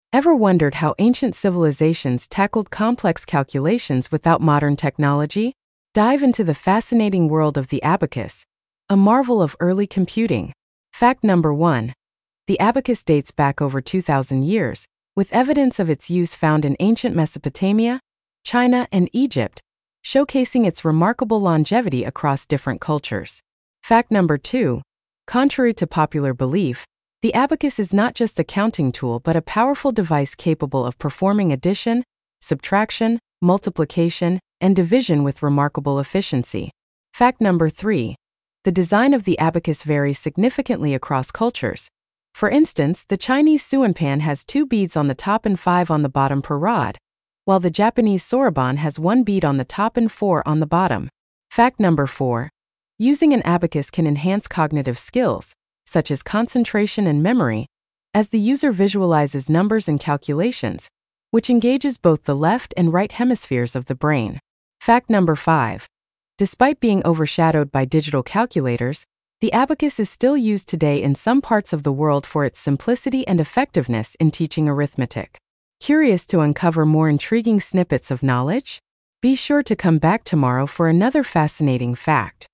Ever wondered how ancient civilizations tackled complex calculations without modern technology? Dive into the fascinating world of the abacus, a marvel of early computing. Fact number 1. The abacus dates back over 2,000 years, with evidence of its use found in ancient Mesopotamia, China, and Egypt, showcasing its remarkable longevity across different cultures. Fact number 2. Contrary to popular belief, the abacus is not just a counting tool but a powerful device capable of performing addition, subtraction, multiplication, and division with remarkable efficiency. Fact number 3. The design of the abacus varies significantly across cultures. For instance, the Chinese suanpan has 2 beads on the top and 5 on the bottom per rod, while the Japanese soroban has 1 bead on the top and 4 on the bottom. Fact number 4. Using an abacus can enhance cognitive skills, such as concentration and memory, as the user visualizes numbers and calculations, which engages both the left and right hemispheres of the brain. Fact number 5. Despite being overshadowed by digital calculators, the abacus is still used today in some parts of the world for its simplicity and effectiveness in teaching arithmetic. Curious to uncover more intriguing snippets of knowledge? Be sure to come back tomorrow for another fascinating fact.